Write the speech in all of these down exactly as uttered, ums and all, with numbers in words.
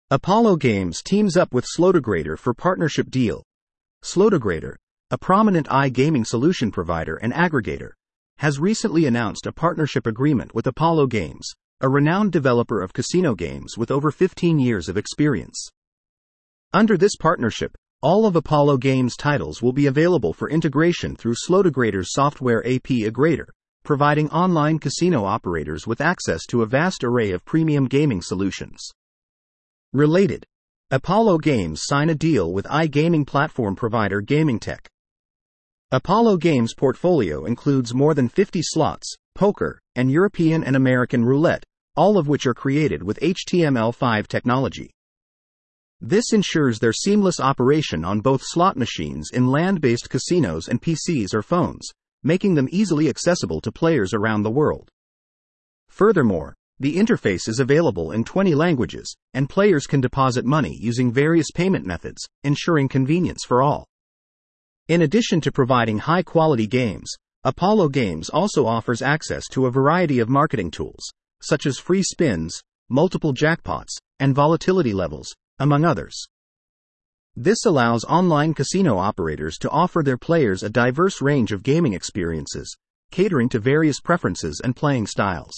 Apollo Games teams up with Slotogrator for partnership deal. Slotogrator, a prominent iGaming solution provider and aggregator, has recently announced a partnership agreement with Apollo Games, a renowned developer of casino games with over fifteen years of experience. Under this partnership, all of Apollo Games' titles will be available for integration through Slotogrator's software A P I Grader, providing online casino operators with access to a vast array of premium gaming solutions. Related, Apollo Games sign a deal with iGaming platform provider GamingTech. Apollo Games' portfolio includes more than fifty slots, poker, and European and American roulette, all of which are created with H T M L five technology. This ensures their seamless operation on both slot machines in land-based casinos and P Cs or phones, making them easily accessible to players around the world. Furthermore, the interface is available in twenty languages, and players can deposit money using various payment methods, ensuring convenience for all. In addition to providing high-quality games, Apollo Games also offers access to a variety of marketing tools, such as free spins, multiple jackpots, and volatility levels, among others. This allows online casino operators to offer their players a diverse range of gaming experiences, catering to various preferences and playing styles.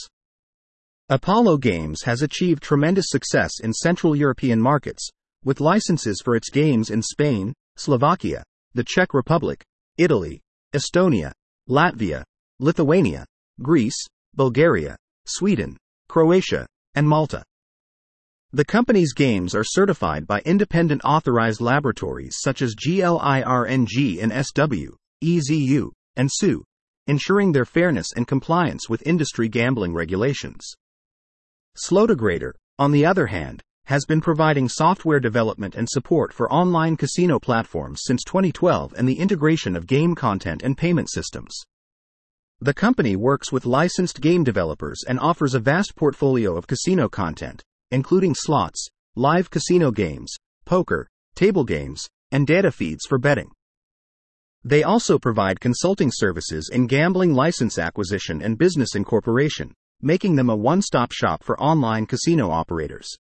Apollo Games has achieved tremendous success in Central European markets, with licenses for its games in Spain, Slovakia, the Czech Republic, Italy, Estonia, Latvia, Lithuania, Greece, Bulgaria, Sweden, Croatia, and Malta. The company's games are certified by independent authorized laboratories such as GLIRNG and S W, E Z U, and S U, ensuring their fairness and compliance with industry gambling regulations. Slotogrator, on the other hand, has been providing software development and support for online casino platforms since twenty twelve and the integration of game content and payment systems. The company works with licensed game developers and offers a vast portfolio of casino content, including slots, live casino games, poker, table games, and data feeds for betting. They also provide consulting services in gambling license acquisition and business incorporation, making them a one-stop shop for online casino operators.